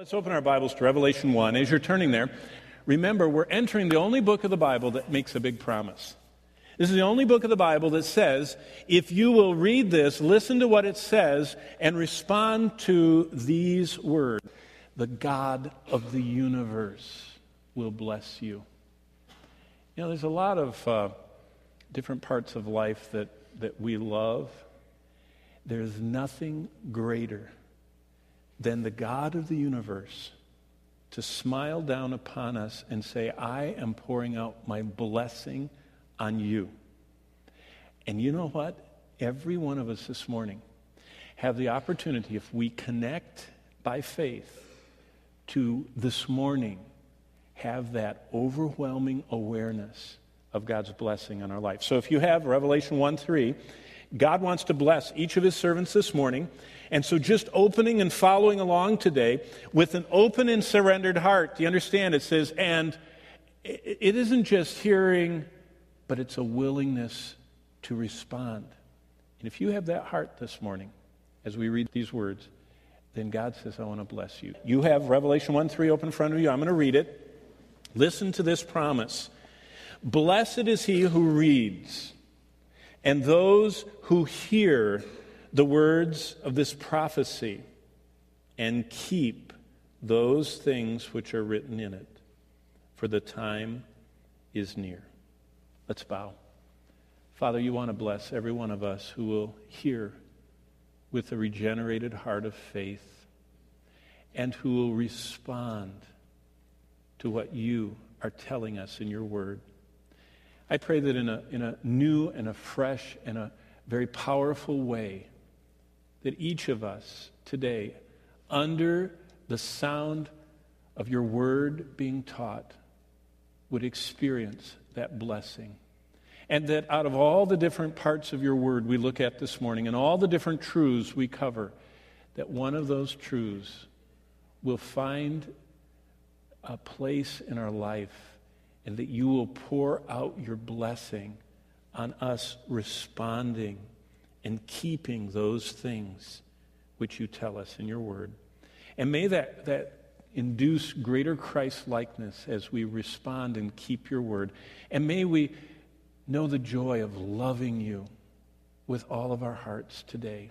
Let's open our Bibles to Revelation 1. As you're turning there, remember we're entering the only book of the Bible that makes a big promise. This is the only book of the Bible that says, if you will read this, listen to what it says, and respond to these words, the God of the universe will bless you. You know, there's a lot of different parts of life that we love. There's nothing greater than the God of the universe to smile down upon us and say, I am pouring out my blessing on you. And you know what? Every one of us this morning have the opportunity, if we connect by faith, to this morning have that overwhelming awareness of God's blessing on our life. So if you have Revelation 1:3, God wants to bless each of his servants this morning. And so just opening and following along today with an open and surrendered heart. Do you understand? It says, and it isn't just hearing, but it's a willingness to respond. And if you have that heart this morning, as we read these words, then God says, I want to bless you. You have Revelation 1:3 open in front of you. I'm going to read it. Listen to this promise. Blessed is he who reads, and those who hear the words of this prophecy and keep those things which are written in it, for the time is near. Let's bow. Father, you want to bless every one of us who will hear with a regenerated heart of faith and who will respond to what you are telling us in your word. I pray that in a new and a fresh and a very powerful way, that each of us today, under the sound of your word being taught, would experience that blessing. And that out of all the different parts of your word we look at this morning and all the different truths we cover, that one of those truths will find a place in our life, and that you will pour out your blessing on us responding and keeping those things which you tell us in your word. And may that induce greater Christ-likeness as we respond and keep your word. And may we know the joy of loving you with all of our hearts today.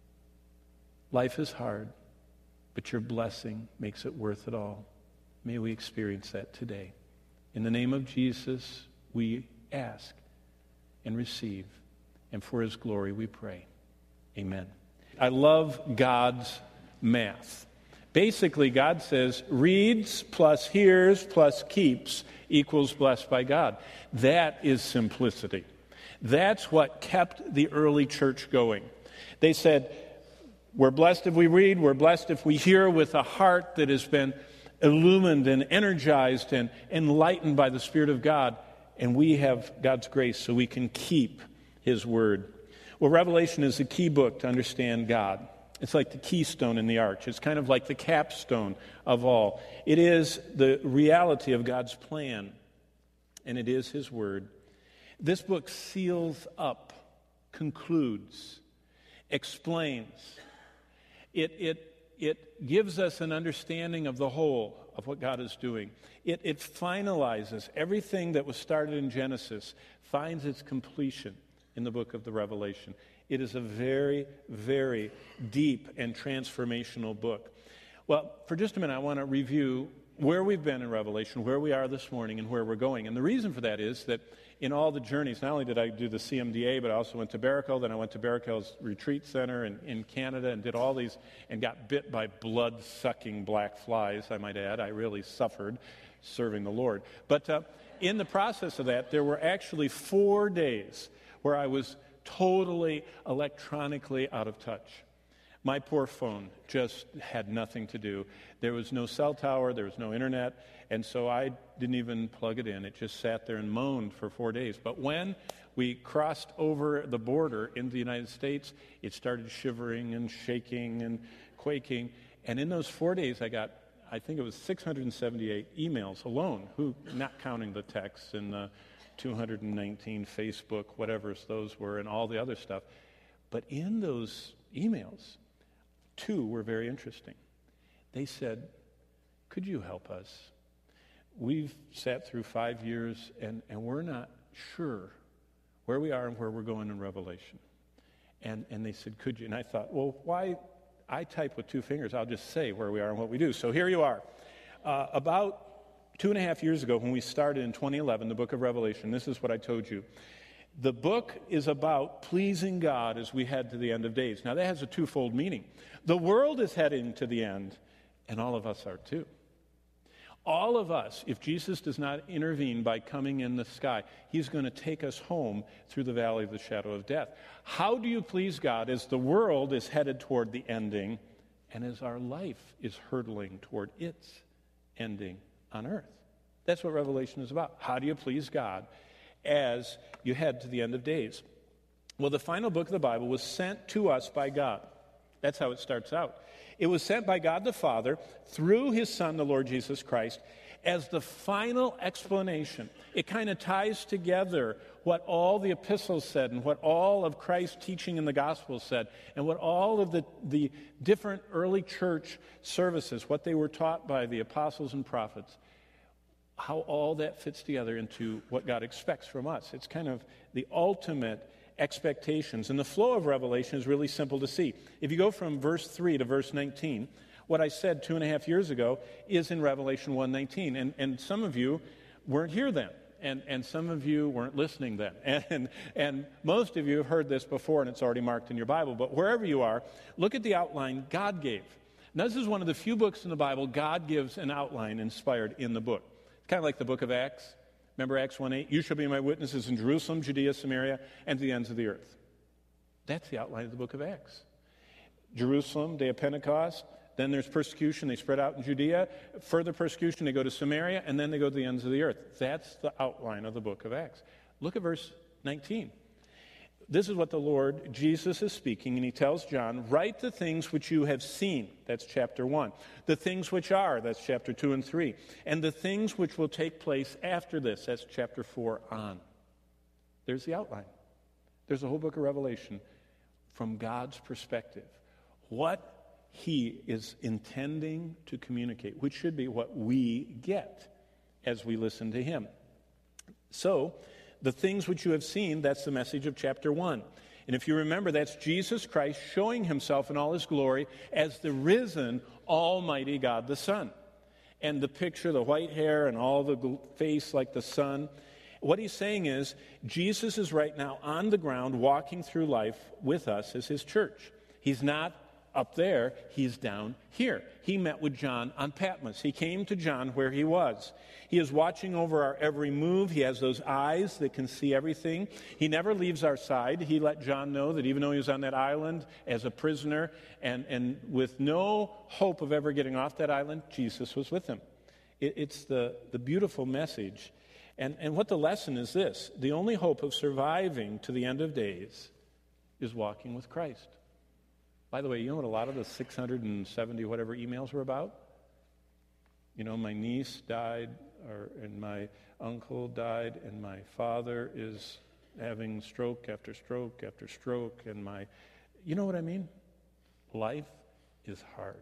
Life is hard, but your blessing makes it worth it all. May we experience that today. In the name of Jesus, we ask and receive, and for his glory we pray. Amen. I love God's math. Basically, God says, reads plus hears plus keeps equals blessed by God. That is simplicity. That's what kept the early church going. They said, we're blessed if we read, we're blessed if we hear with a heart that has been illumined and energized and enlightened by the Spirit of God, and we have God's grace so we can keep his word. Well, Revelation is the key book to understand God. It's like the keystone in the arch. It's kind of like the capstone of all. It is the reality of God's plan, and it is his word. This book seals up, concludes, explains. It gives us an understanding of the whole of what God is doing. It finalizes everything that was started in Genesis, finds its completion in the book of the Revelation. It is a very, very deep and transformational book. Well, for just a minute, I want to review where we've been in Revelation, where we are this morning, and where we're going. And the reason for that is that in all the journeys, not only did I do the CMDA, but I also went to Barakel, then I went to Barakel's retreat center in Canada and did all these and got bit by blood-sucking black flies, I might add. I really suffered serving the Lord. But in the process of that, there were actually 4 days where I was totally electronically out of touch. My poor phone just had nothing to do. There was no cell tower, there was no internet, and so I didn't even plug it in. It just sat there and moaned for 4 days. But when we crossed over the border into the United States, it started shivering and shaking and quaking. And in those 4 days, I got, I think it was 678 emails alone, not counting the texts and the 219 Facebook, whatever those were, and all the other stuff. But in those emails, 2 were very interesting. They said, could you help us? We've sat through 5 years, and we're not sure where we are and where we're going in Revelation. And they said, could you? And I thought, well, why? I type with 2 fingers. I'll just say where we are and what we do. So here you are. About 2.5 years ago, when we started in 2011, the book of Revelation, this is what I told you. The book is about pleasing God as we head to the end of days. Now, that has a twofold meaning. The world is heading to the end, and all of us are too. All of us, if Jesus does not intervene by coming in the sky, he's going to take us home through the valley of the shadow of death. How do you please God as the world is headed toward the ending and as our life is hurtling toward its ending on earth? That's what Revelation is about. How do you please God as you head to the end of days? Well, the final book of the Bible was sent to us by God. That's how it starts out. It was sent by God the Father through his Son, the Lord Jesus Christ, as the final explanation. It kind of ties together what all the epistles said and what all of Christ's teaching in the gospel said and what all of the different early church services, what they were taught by the apostles and prophets, how all that fits together into what God expects from us. It's kind of the ultimate expectations. And the flow of Revelation is really simple to see. If you go from verse 3 to verse 19, what I said 2.5 years ago is in Revelation 1:19. And some of you weren't here then. And some of you weren't listening then. And most of you have heard this before, and it's already marked in your Bible. But wherever you are, look at the outline God gave. Now, this is one of the few books in the Bible God gives an outline inspired in the book. It's kind of like the book of Acts. Remember Acts 1:8? You shall be my witnesses in Jerusalem, Judea, Samaria, and to the ends of the earth. That's the outline of the book of Acts. Jerusalem, day of Pentecost. Then there's persecution. They spread out in Judea. Further persecution, they go to Samaria, and then they go to the ends of the earth. That's the outline of the book of Acts. Look at verse 19. This is what the Lord Jesus is speaking, and he tells John, write the things which you have seen. That's chapter 1. The things which are, that's chapter 2 and 3. And the things which will take place after this, that's chapter 4 on. There's the outline. There's a whole book of Revelation from God's perspective. What he is intending to communicate, which should be what we get as we listen to him. So, the things which you have seen, that's the message of chapter 1. And if you remember, that's Jesus Christ showing himself in all his glory as the risen Almighty God the Son. And the picture, the white hair and all the face like the sun. What he's saying is, Jesus is right now on the ground walking through life with us as his church. He's not up there, he's down here. He met with John on Patmos. He came to John where he was. He is watching over our every move. He has those eyes that can see everything. He never leaves our side. He let John know that even though he was on that island as a prisoner and with no hope of ever getting off that island, Jesus was with him. It's the beautiful message. And what the lesson is this: the only hope of surviving to the end of days is walking with Christ. By the way, you know what a lot of the 670 whatever emails were about? You know, my niece died, and my uncle died, and my father is having stroke after stroke after stroke, and you know what I mean? Life is hard.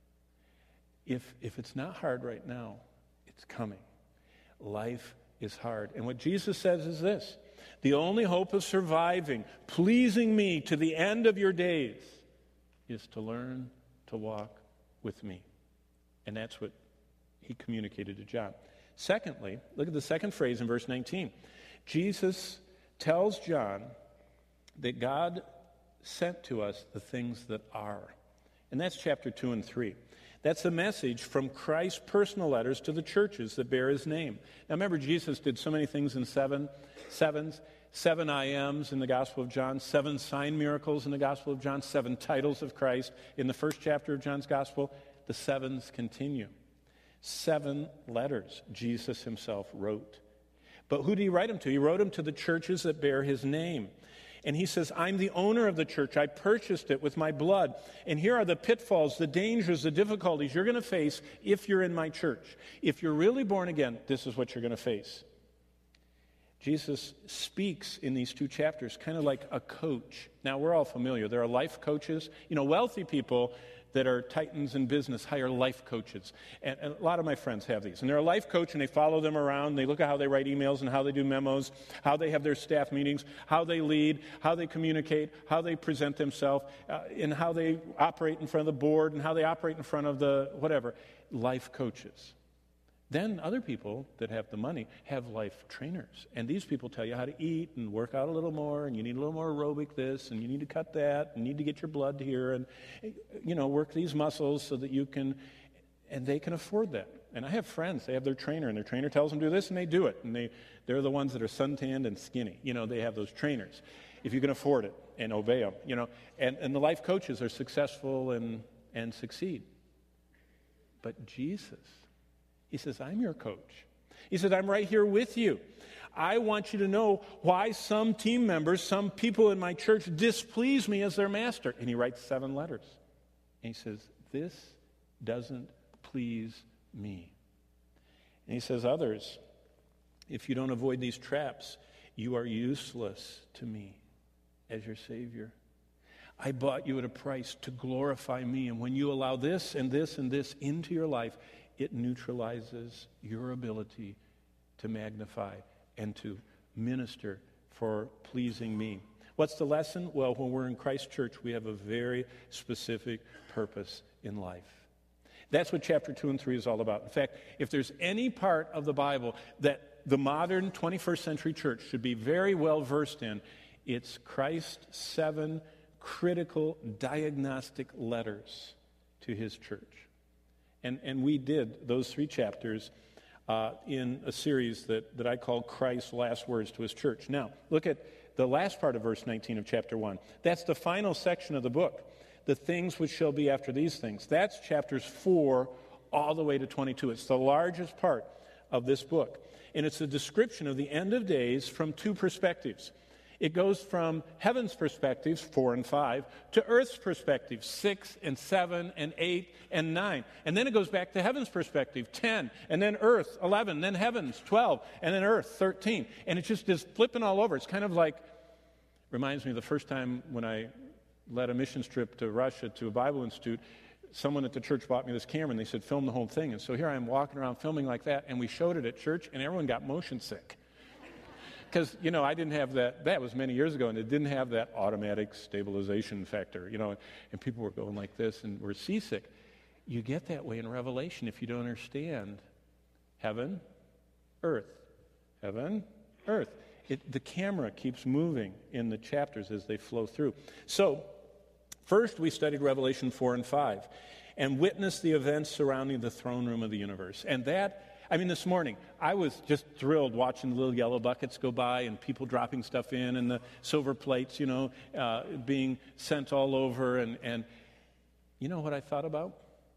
If it's not hard right now, it's coming. Life is hard. And what Jesus says is this: the only hope of surviving, pleasing me to the end of your days, is to learn to walk with me. And that's what he communicated to John. Secondly, look at the second phrase in verse 19. Jesus tells John that God sent to us the things that are. And that's chapter 2 and 3. That's the message from Christ's personal letters to the churches that bear his name. Now remember, Jesus did so many things in sevens. 7 I ams in the Gospel of John, 7 sign miracles in the Gospel of John, 7 titles of Christ in the first chapter of John's Gospel. The sevens continue. 7 letters Jesus himself wrote. But who did he write them to? He wrote them to the churches that bear his name. And he says, I'm the owner of the church. I purchased it with my blood. And here are the pitfalls, the dangers, the difficulties you're going to face if you're in my church. If you're really born again, this is what you're going to face. Jesus speaks in these 2 chapters kind of like a coach. Now, we're all familiar. There are life coaches. You know, wealthy people, that are titans in business hire life coaches. And a lot of my friends have these. And they're a life coach, and they follow them around. They look at how they write emails and how they do memos, how they have their staff meetings, how they lead, how they communicate, how they present themselves, and how they operate in front of the board, and how they operate in front of the whatever. Life coaches. Then other people that have the money have life trainers. And these people tell you how to eat and work out a little more, and you need a little more aerobic this, and you need to cut that, and you need to get your blood here, and, work these muscles so that you can, and they can afford that. And I have friends, they have their trainer, and their trainer tells them to do this, and they do it. And they're the ones that are suntanned and skinny. They have those trainers, if you can afford it, and obey them, And the life coaches are successful and succeed. But Jesus... He says, I'm your coach. He said, I'm right here with you. I want you to know why some team members, some people in my church displease me as their master. And he writes 7 letters. And he says, this doesn't please me. And he says, others, if you don't avoid these traps, you are useless to me as your Savior. I bought you at a price to glorify me. And when you allow this and this and this into your life, it neutralizes your ability to magnify and to minister for pleasing me. What's the lesson? Well, when we're in Christ Church, we have a very specific purpose in life. That's what chapter 2 and 3 is all about. In fact, if there's any part of the Bible that the modern 21st century church should be very well versed in, it's Christ's 7 critical diagnostic letters to his church. And we did those 3 chapters in a series that I call Christ's Last Words to his church. Now, look at the last part of verse 19 of chapter 1. That's the final section of the book. The things which shall be after these things. That's chapters 4 all the way to 22. It's the largest part of this book. And it's a description of the end of days from 2 perspectives. It goes from heaven's perspectives, 4 and 5, to earth's perspectives, 6 and 7 and 8 and 9. And then it goes back to heaven's perspective, 10, and then earth, 11, then heavens, 12, and then earth, 13. And it just is flipping all over. It's kind of like, reminds me of the first time when I led a missions trip to Russia to a Bible Institute. Someone at the church bought me this camera, and they said, film the whole thing. And so here I am walking around filming like that, and we showed it at church, and everyone got motion sick. Because, I didn't have that was many years ago, and it didn't have that automatic stabilization factor, and people were going like this and were seasick. You get that way in Revelation if you don't understand heaven, earth, heaven, earth. The camera keeps moving in the chapters as they flow through. So, first we studied Revelation 4 and 5 and witnessed the events surrounding the throne room of the universe. And this morning, I was just thrilled watching the little yellow buckets go by and people dropping stuff in and the silver plates, being sent all over. And you know what I thought about?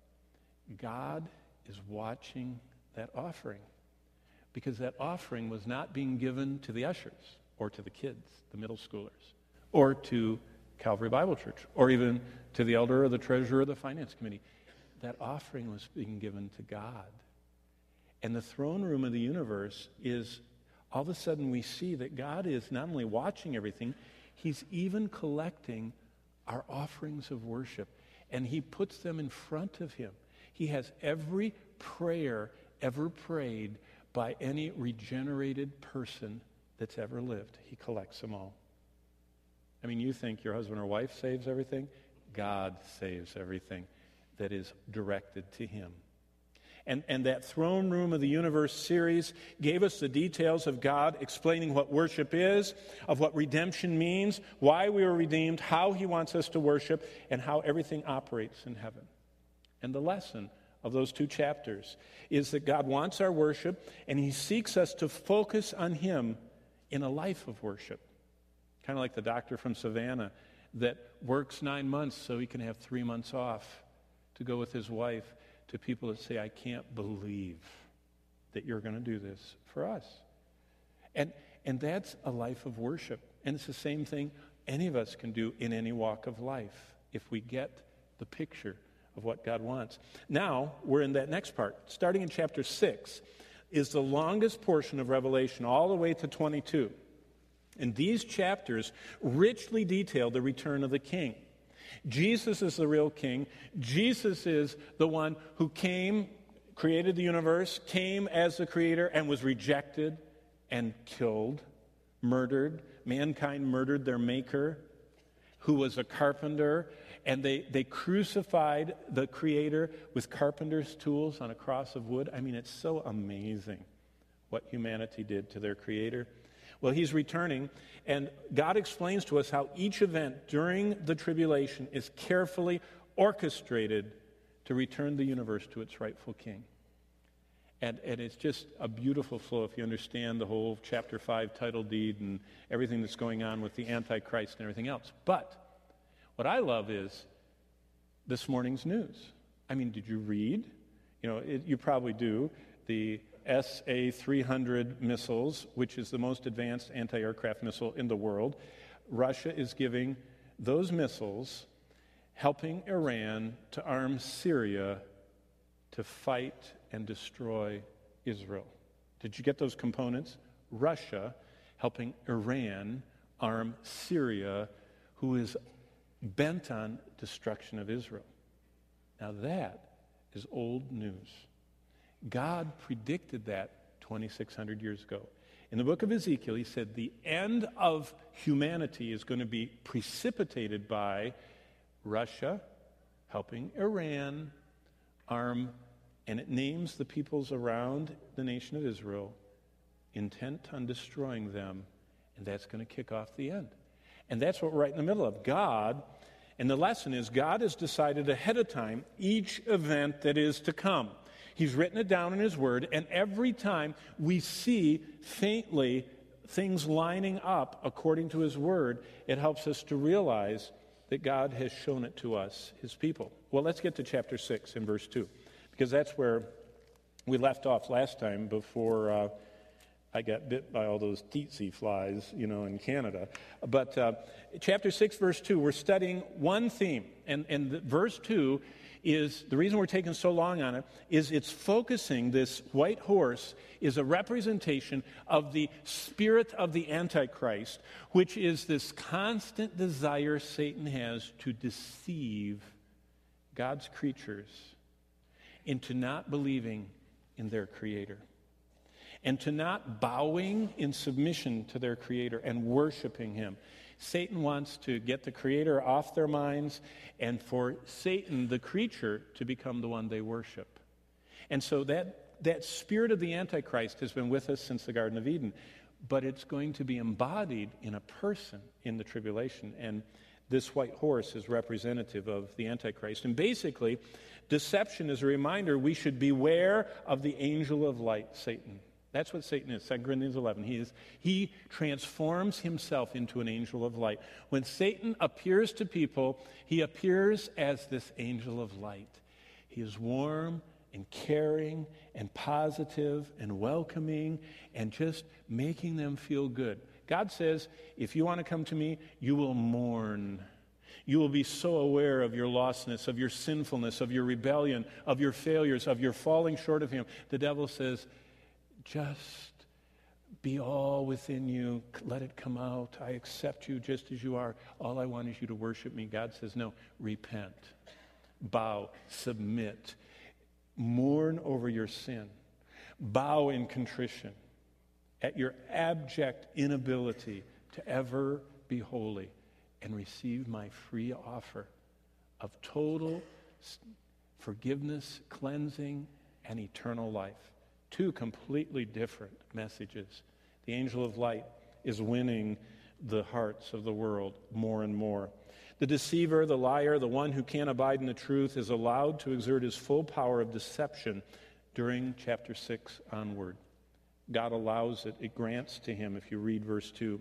God is watching that offering because that offering was not being given to the ushers or to the kids, the middle schoolers, or to Calvary Bible Church, or even to the elder or the treasurer or the finance committee. That offering was being given to God. And the throne room of the universe is, all of a sudden we see that God is not only watching everything, he's even collecting our offerings of worship. And he puts them in front of him. He has every prayer ever prayed by any regenerated person that's ever lived. He collects them all. You think your husband or wife saves everything? God saves everything that is directed to him. And that Throne Room of the Universe series gave us the details of God explaining what worship is, of what redemption means, why we were redeemed, how he wants us to worship, and how everything operates in heaven. And the lesson of those 2 chapters is that God wants our worship, and he seeks us to focus on him in a life of worship. Kind of like the doctor from Savannah that works 9 months so he can have 3 months off to go with his wife to people that say, I can't believe that you're going to do this for us. And that's a life of worship. And it's the same thing any of us can do in any walk of life if we get the picture of what God wants. Now, we're in that next part. Starting in chapter 6 is the longest portion of Revelation, all the way to 22. And these chapters richly detail the return of the King. Jesus is the real king. Jesus is the one who came, created the universe, came as the creator, and was rejected and killed, murdered. Mankind murdered their maker, who was a carpenter, and they crucified the creator with carpenter's tools on a cross of wood. I mean, it's so amazing what humanity did to their creator. Well, he's returning, and God explains to us how each event during the tribulation is carefully orchestrated to return the universe to its rightful king. And it's just a beautiful flow if you understand the whole chapter 5 title deed and everything that's going on with the Antichrist and everything else. But what I love is this morning's news. I mean, did you read? You probably do. The SA-300 missiles, which is the most advanced anti-aircraft missile in the world. Russia is giving those missiles, helping Iran to arm Syria to fight and destroy Israel. Did you get those components? Russia helping Iran arm Syria, who is bent on destruction of Israel. Now that is old news. God predicted that 2,600 years ago. In the book of Ezekiel, he said the end of humanity is going to be precipitated by Russia helping Iran arm, and it names the peoples around the nation of Israel, intent on destroying them, and that's going to kick off the end. And that's what we're right in the middle of. God, and the lesson is God has decided ahead of time each event that is to come. He's written it down in his word, and every time we see faintly things lining up according to his word, it helps us to realize that God has shown it to us, his people. Well, let's get to chapter 6 in verse 2, because that's where we left off last time before I got bit by all those tsetse flies, in Canada. But chapter 6, verse 2, we're studying one theme. And verse 2 is, the reason we're taking so long on it, is it's focusing, this white horse is a representation of the spirit of the Antichrist, which is this constant desire Satan has to deceive God's creatures into not believing in their Creator, and to not bowing in submission to their Creator and worshiping Him. Satan wants to get the Creator off their minds, and for Satan, the creature, to become the one they worship. And so that spirit of the Antichrist has been with us since the Garden of Eden, but it's going to be embodied in a person in the tribulation, and this white horse is representative of the Antichrist. And basically, deception is a reminder we should beware of the angel of light, Satan. That's what Satan is, 2 Corinthians 11. He transforms himself into an angel of light. When Satan appears to people, he appears as this angel of light. He is warm and caring and positive and welcoming and just making them feel good. God says, if you want to come to me, you will mourn. You will be so aware of your lostness, of your sinfulness, of your rebellion, of your failures, of your falling short of Him. The devil says, just be all within you. Let it come out. I accept you just as you are. All I want is you to worship me. God says, no, repent, bow, submit, mourn over your sin, bow in contrition at your abject inability to ever be holy, and receive my free offer of total forgiveness, cleansing, and eternal life. Two completely different messages. The angel of light is winning the hearts of the world more and more. The deceiver, the liar, the one who can't abide in the truth is allowed to exert his full power of deception during chapter 6 onward. God allows it. It grants to him, if you read verse 2.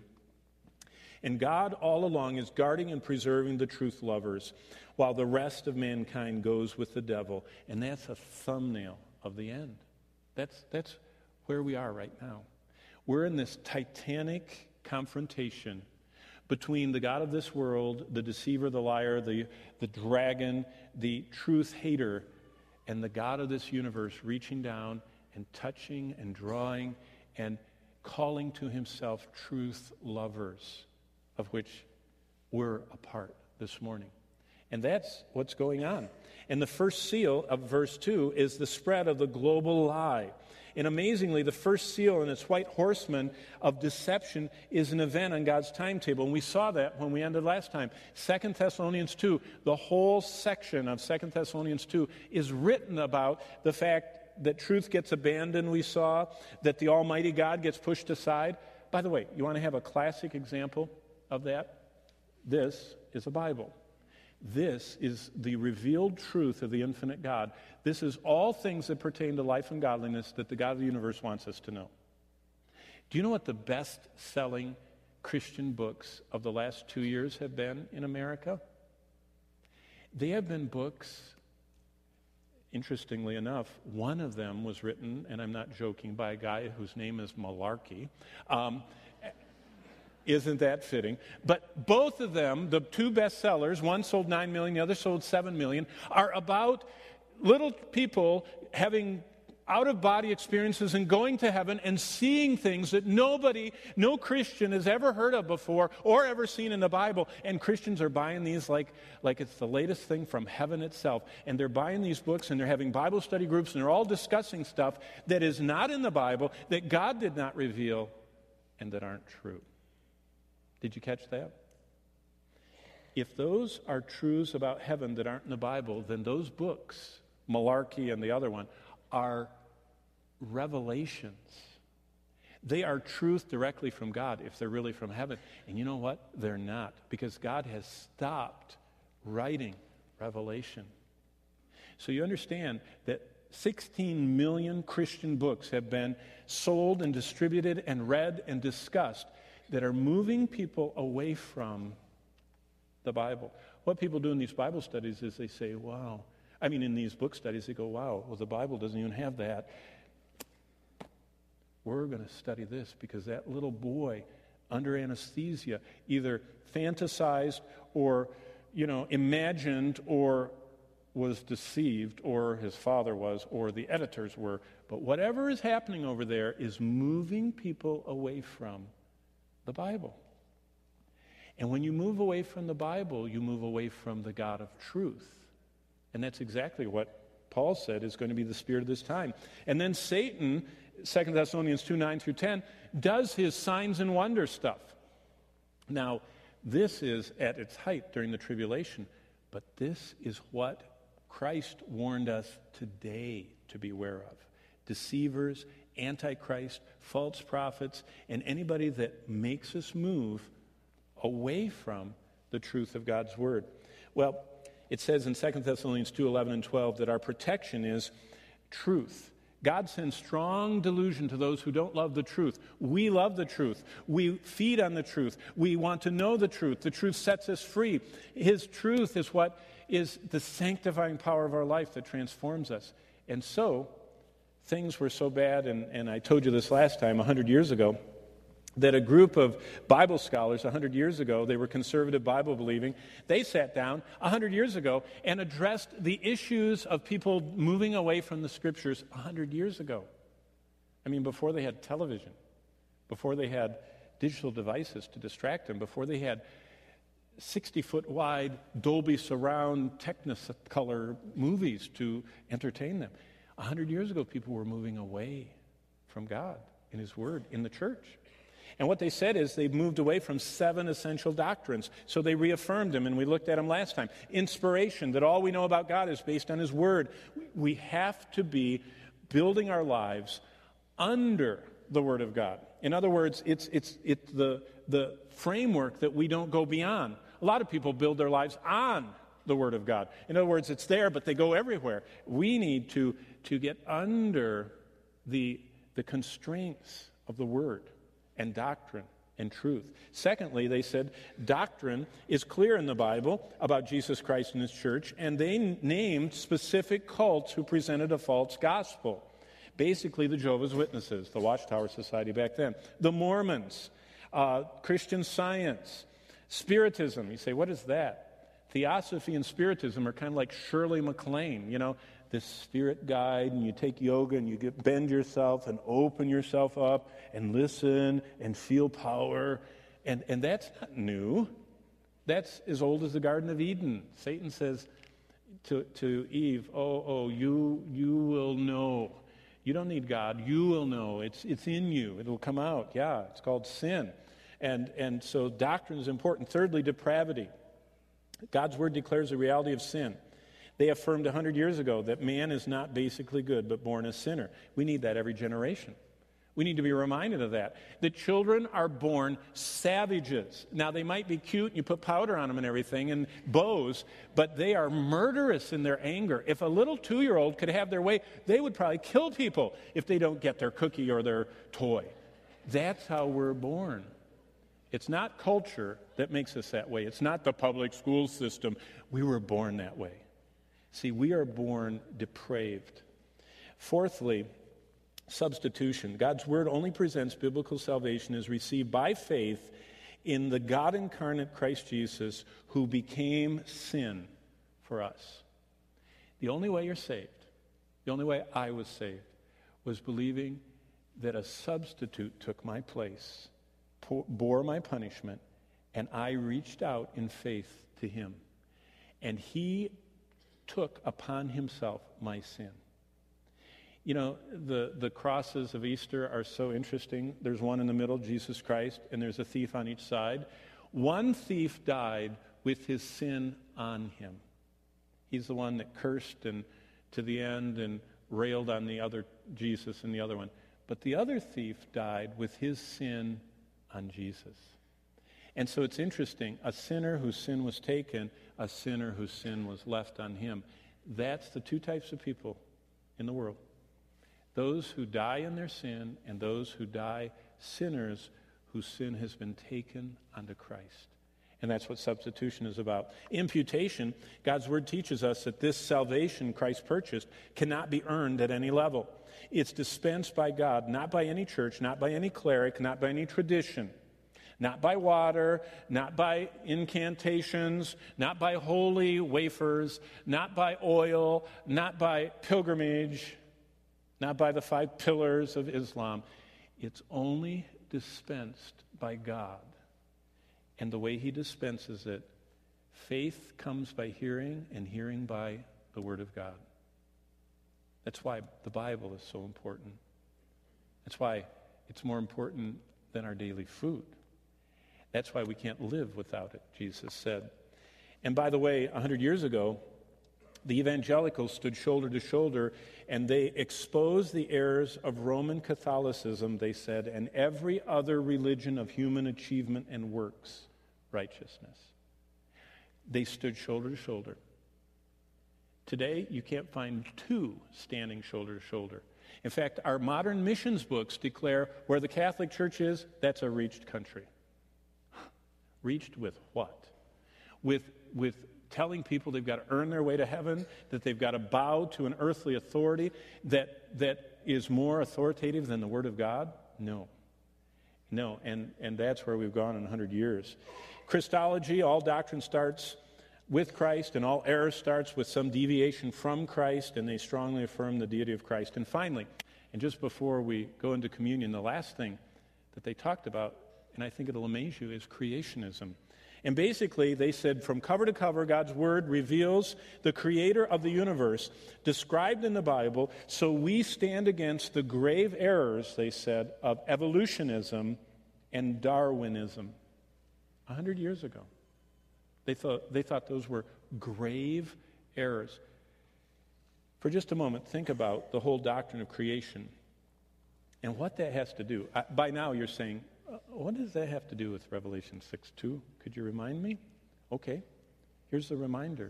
And God all along is guarding and preserving the truth lovers, while the rest of mankind goes with the devil. And that's a thumbnail of the end. That's where we are right now. We're in this titanic confrontation between the God of this world, the deceiver, the liar, the dragon, the truth hater, and the God of this universe reaching down and touching and drawing and calling to himself truth lovers, of which we're a part this morning. And that's what's going on. And the first seal of verse 2 is the spread of the global lie. And amazingly, the first seal and its white horseman of deception is an event on God's timetable. And we saw that when we ended last time. 2 Thessalonians 2, the whole section of 2 Thessalonians 2 is written about the fact that truth gets abandoned, we saw, that the Almighty God gets pushed aside. By the way, you want to have a classic example of that? This is a Bible. This is the revealed truth of the infinite God. This is all things that pertain to life and godliness that the God of the universe wants us to know. Do you know what the best-selling Christian books of the last 2 years have been in America? They have been books, interestingly enough, one of them was written, and I'm not joking, by a guy whose name is Malarkey. Isn't that fitting? But both of them, the two bestsellers, one sold 9 million, the other sold 7 million, are about little people having out-of-body experiences and going to heaven and seeing things that no Christian has ever heard of before or ever seen in the Bible. And Christians are buying these like it's the latest thing from heaven itself. And they're buying these books and they're having Bible study groups and they're all discussing stuff that is not in the Bible, that God did not reveal, and that aren't true. Did you catch that? If those are truths about heaven that aren't in the Bible, then those books, Malarkey and the other one, are revelations. They are truth directly from God if they're really from heaven. And you know what? They're not, because God has stopped writing revelation. So you understand that 16 million Christian books have been sold and distributed and read and discussed that are moving people away from the Bible. What people do in these Bible studies is they say, wow. I mean, in these book studies, they go, wow, well, the Bible doesn't even have that. We're going to study this because that little boy under anesthesia either fantasized or, imagined or was deceived, or his father was, or the editors were. But whatever is happening over there is moving people away from the Bible. And when you move away from the Bible, you move away from the God of truth. And that's exactly what Paul said is going to be the spirit of this time. And then Satan, 2 Thessalonians 2, 9 through 10, does his signs and wonder stuff. Now, this is at its height during the tribulation, but this is what Christ warned us today to beware of. Deceivers, Antichrist, false prophets, and anybody that makes us move away from the truth of God's word. Well, it says in 2 Thessalonians 2, 11 and 12 that our protection is truth. God sends strong delusion to those who don't love the truth. We love the truth. We feed on the truth. We want to know the truth. The truth sets us free. His truth is what is the sanctifying power of our life that transforms us. And so, things were so bad, and I told you this last time, 100 years ago, that a group of Bible scholars 100 years ago, they were conservative Bible believing, they sat down 100 years ago and addressed the issues of people moving away from the Scriptures 100 years ago. I mean, before they had television, before they had digital devices to distract them, before they had 60-foot wide Dolby surround Technicolor movies to entertain them. 100 years ago, people were moving away from God and His Word in the church. And what they said is they moved away from 7 essential doctrines. So they reaffirmed them, and we looked at them last time. Inspiration, that all we know about God is based on His Word. We have to be building our lives under the Word of God. In other words, it's the framework that we don't go beyond. A lot of people build their lives on the Word of God. In other words, it's there, but they go everywhere. We need to get under the constraints of the Word and doctrine and truth. Secondly, they said doctrine is clear in the Bible about Jesus Christ and His church, and they named specific cults who presented a false gospel. Basically, the Jehovah's Witnesses, the Watchtower Society back then, the Mormons, Christian Science, Spiritism. You say, what is that? Theosophy and Spiritism are kind of like Shirley MacLaine, this spirit guide, and you take yoga and you bend yourself and open yourself up and listen and feel power. And that's not new. That's as old as the Garden of Eden. Satan says to Eve, you will know. You don't need God. You will know. It's in you. It will come out. Yeah, it's called sin. And so doctrine is important. Thirdly, depravity. God's word declares the reality of sin. They affirmed 100 years ago that man is not basically good, but born a sinner. We need that every generation. We need to be reminded of that. The children are born savages. Now, they might be cute, and you put powder on them and everything, and bows, but they are murderous in their anger. If a little 2-year-old could have their way, they would probably kill people if they don't get their cookie or their toy. That's how we're born. It's not culture that makes us that way. It's not the public school system. We were born that way. See, we are born depraved. Fourthly, substitution. God's word only presents biblical salvation as received by faith in the God incarnate Christ Jesus, who became sin for us. The only way you're saved, the only way I was saved, was believing that a substitute took my place, bore my punishment, and I reached out in faith to him. And he took upon himself my sin. You know, the crosses of Easter are so interesting. There's one in the middle, Jesus Christ, and there's a thief on each side. One thief died with his sin on him. He's the one that cursed and to the end and railed on the other Jesus and the other one. But the other thief died with his sin on Jesus. And so it's interesting, a sinner whose sin was taken, a sinner whose sin was left on him. That's the two types of people in the world. Those who die in their sin and those who die sinners whose sin has been taken unto Christ. And that's what substitution is about. Imputation, God's word teaches us that this salvation Christ purchased cannot be earned at any level. It's dispensed by God, not by any church, not by any cleric, not by any tradition, not by water, not by incantations, not by holy wafers, not by oil, not by pilgrimage, not by the 5 pillars of Islam. It's only dispensed by God. And the way he dispenses it, faith comes by hearing, and hearing by the word of God. That's why the Bible is so important. That's why it's more important than our daily food. That's why we can't live without it, Jesus said. And by the way, 100 years ago, the evangelicals stood shoulder to shoulder, and they exposed the errors of Roman Catholicism, they said, and every other religion of human achievement and works righteousness. They stood shoulder to shoulder. Today, you can't find two standing shoulder to shoulder. In fact, our modern missions books declare where the Catholic Church is, that's a reached country. Reached with what? With telling people they've got to earn their way to heaven, that they've got to bow to an earthly authority that is more authoritative than the Word of God? No, and that's where we've gone in 100 years. Christology, all doctrine starts with Christ, and all error starts with some deviation from Christ, and they strongly affirm the deity of Christ. And finally, and just before we go into communion, the last thing that they talked about, and I think it'll amaze you, is creationism. And basically, they said from cover to cover, God's Word reveals the creator of the universe described in the Bible, so we stand against the grave errors, they said, of evolutionism and Darwinism. 100 years ago. They thought those were grave errors. For just a moment, think about the whole doctrine of creation and what that has to do. By now, you're saying, what does that have to do with Revelation 6:2? Could you remind me? Okay, here's the reminder.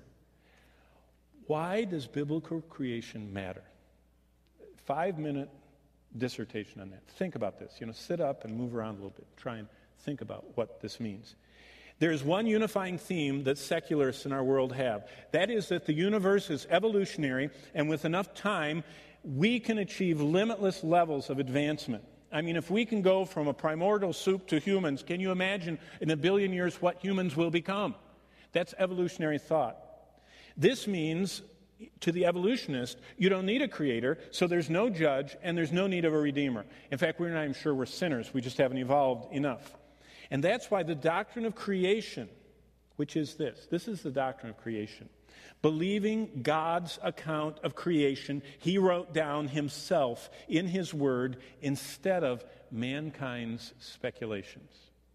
Why does biblical creation matter? 5-minute dissertation on that. Think about this. Sit up and move around a little bit. Try and think about what this means. There is one unifying theme that secularists in our world have. That is that the universe is evolutionary, and with enough time, we can achieve limitless levels of advancement. I mean, if we can go from a primordial soup to humans, can you imagine in 1 billion years what humans will become? That's evolutionary thought. This means, to the evolutionist, you don't need a creator, so there's no judge, and there's no need of a redeemer. In fact, we're not even sure we're sinners. We just haven't evolved enough. And that's why the doctrine of creation which is this. This is the doctrine of creation. Believing God's account of creation, he wrote down himself in his word instead of mankind's speculations.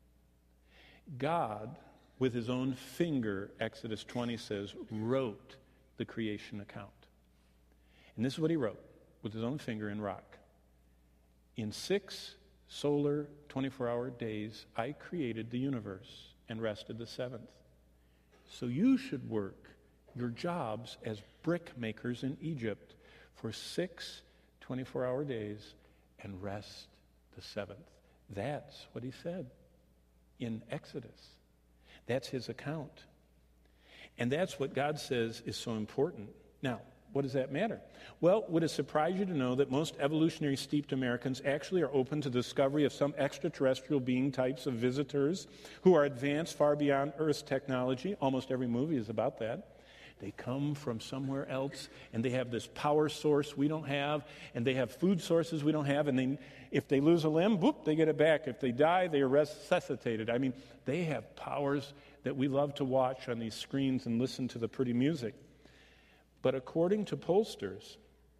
God, with his own finger, Exodus 20 says, wrote the creation account. And this is what he wrote with his own finger in rock. In 6 solar 24-hour days, I created the universe and rested the 7th. So you should work your jobs as brick makers in Egypt for 6 24-hour days and rest the 7th. That's what he said in Exodus. That's his account. And that's what God says is so important. Now, what does that matter? Well, would it surprise you to know that most evolutionary steeped Americans actually are open to the discovery of some extraterrestrial being types of visitors who are advanced far beyond Earth's technology? Almost every movie is about that. They come from somewhere else, and they have this power source we don't have, and they have food sources we don't have, and if they lose a limb, boop, they get it back. If they die, they are resuscitated. I mean, they have powers that we love to watch on these screens and listen to the pretty music. But according to pollsters,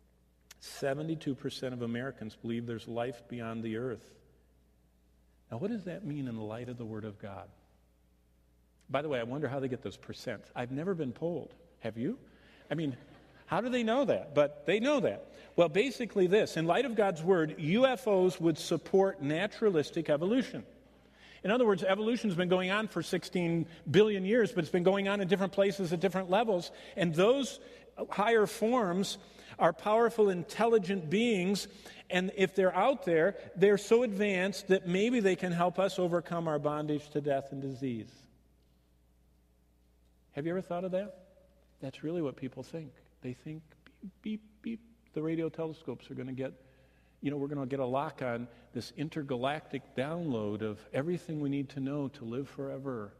72% of Americans believe there's life beyond the earth. Now, what does that mean in the light of the Word of God? By the way, I wonder how they get those percents. I've never been polled. Have you? I mean, how do they know that? But they know that. Well, basically this. In light of God's Word, UFOs would support naturalistic evolution. In other words, evolution has been going on for 16 billion years, but it's been going on in different places at different levels. And those higher forms are powerful, intelligent beings. And if they're out there, they're so advanced that maybe they can help us overcome our bondage to death and disease. Have you ever thought of that? That's really what people think. They think, beep, beep, beep, the radio telescopes are going to get, we're going to get a lock on this intergalactic download of everything we need to know to live forever.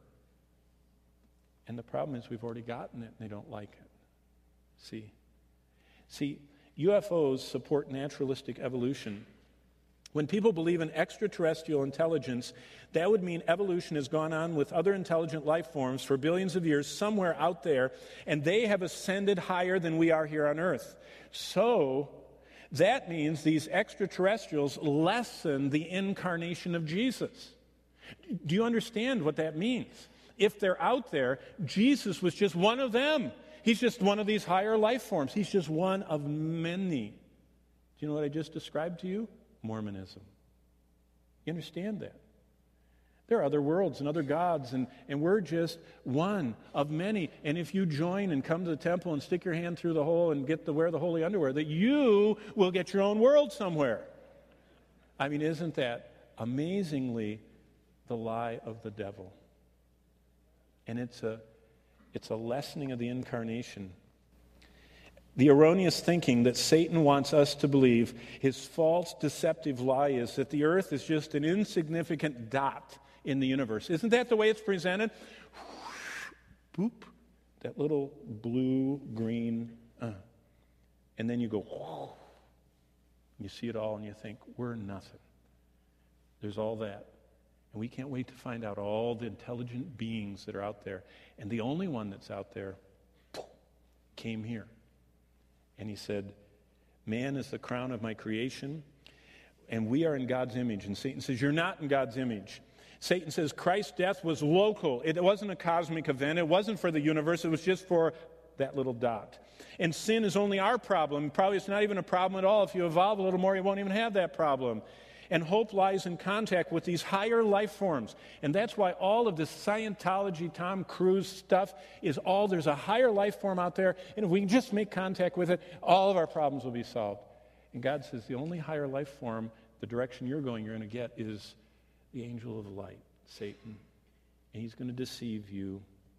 And the problem is we've already gotten it and they don't like it. See, UFOs support naturalistic evolution. When people believe in extraterrestrial intelligence, that would mean evolution has gone on with other intelligent life forms for billions of years somewhere out there, and they have ascended higher than we are here on Earth. So that means these extraterrestrials lessen the incarnation of Jesus. Do you understand what that means? If they're out there, Jesus was just one of them. He's just one of these higher life forms. He's just one of many. Do you know what I just described to you? Mormonism. You understand that? There are other worlds and other gods, and we're just one of many. And if you join and come to the temple and stick your hand through the hole and get to wear the holy underwear, that you will get your own world somewhere. I mean, isn't that amazingly the lie of the devil? And it's a lessening of the incarnation. The erroneous thinking that Satan wants us to believe, his false, deceptive lie is that the earth is just an insignificant dot in the universe. Isn't that the way it's presented? Boop, that little blue, green, and then you go, whoa. You see it all and you think, we're nothing. There's all that. And we can't wait to find out all the intelligent beings that are out there. And the only one that's out there came here. And he said, man is the crown of my creation, and we are in God's image. And Satan says, you're not in God's image. Satan says Christ's death was local. It wasn't a cosmic event. It wasn't for the universe. It was just for that little dot. And sin is only our problem. Probably it's not even a problem at all. If you evolve a little more, you won't even have that problem. And hope lies in contact with these higher life forms. And that's why all of this Scientology, Tom Cruise stuff is all, there's a higher life form out there, and if we can just make contact with it, all of our problems will be solved. And God says the only higher life form, the direction you're going to get, is the angel of the light, Satan. And he's going to deceive you.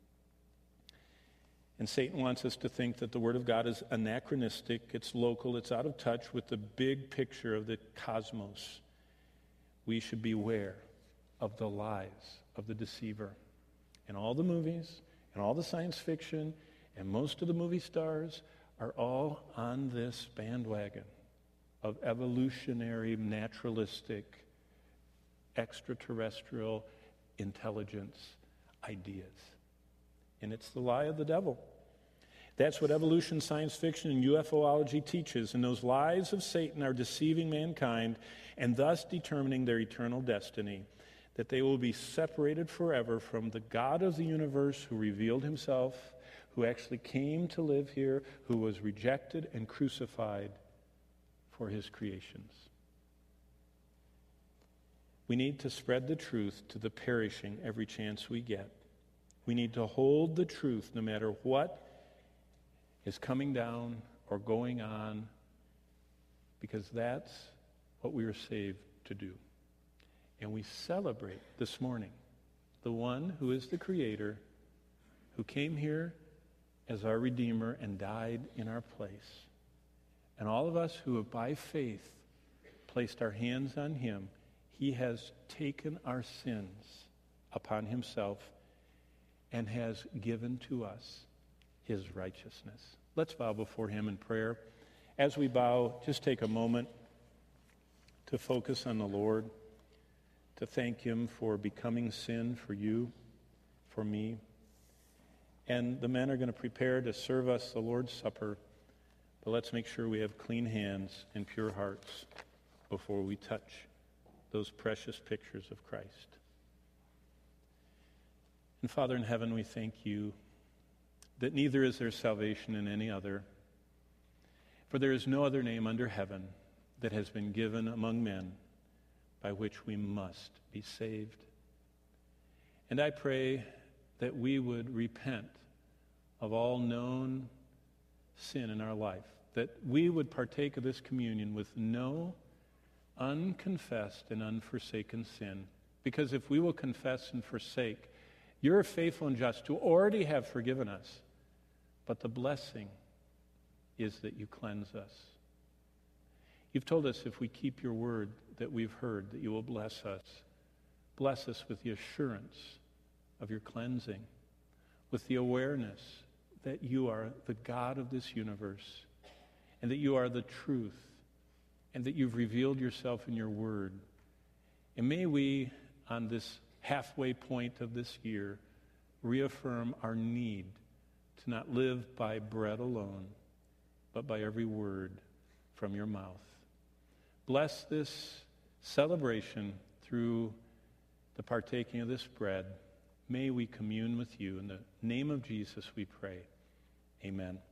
And Satan wants us to think that the Word of God is anachronistic, it's local, it's out of touch with the big picture of the cosmos. We should beware of the lies of the deceiver. And all the movies, and all the science fiction, and most of the movie stars are all on this bandwagon of evolutionary, naturalistic, extraterrestrial intelligence ideas. And it's the lie of the devil. That's what evolution, science fiction, and UFOlogy teaches. And those lies of Satan are deceiving mankind and thus determining their eternal destiny, that they will be separated forever from the God of the universe who revealed himself, who actually came to live here, who was rejected and crucified for his creations. We need to spread the truth to the perishing every chance we get. We need to hold the truth no matter what is coming down or going on, because that's what we were saved to do. And we celebrate this morning the one who is the Creator, who came here as our Redeemer and died in our place. And all of us who have by faith placed our hands on him, he has taken our sins upon himself and has given to us his righteousness. Let's bow before him in prayer. As we bow, just take a moment to focus on the Lord, to thank him for becoming sin for you, for me. And the men are going to prepare to serve us the Lord's Supper, but let's make sure we have clean hands and pure hearts before we touch those precious pictures of Christ. And Father in heaven, we thank you that neither is there salvation in any other, for there is no other name under heaven that has been given among men by which we must be saved. And I pray that we would repent of all known sin in our life, that we would partake of this communion with no unconfessed and unforsaken sin. Because if we will confess and forsake, you're faithful and just to already have forgiven us. But the blessing is that you cleanse us. You've told us if we keep your word that we've heard, that you will bless us. Bless us with the assurance of your cleansing, with the awareness that you are the God of this universe, and that you are the truth, and that you've revealed yourself in your word. And may we, on this halfway point of this year, reaffirm our need to not live by bread alone, but by every word from your mouth. Bless this celebration through the partaking of this bread. May we commune with you. In the name of Jesus we pray. Amen.